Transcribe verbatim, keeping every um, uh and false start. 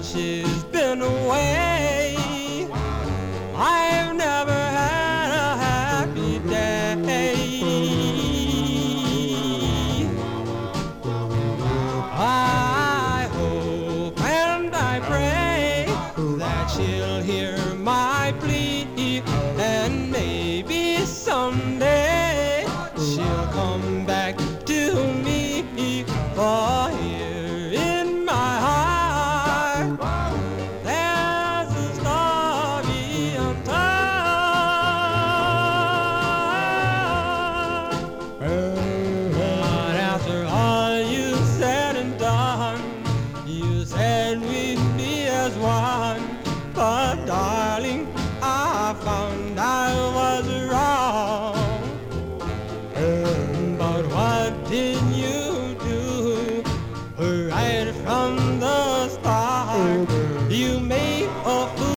she's been away. I've never had a happy day. I hope and I pray that she'll hear my plea, and maybe someday she'll come back to me. For here in my heart there's a story untold. But after all you said and done, you said we'd be as one. But darling, I found I was wrong. But what did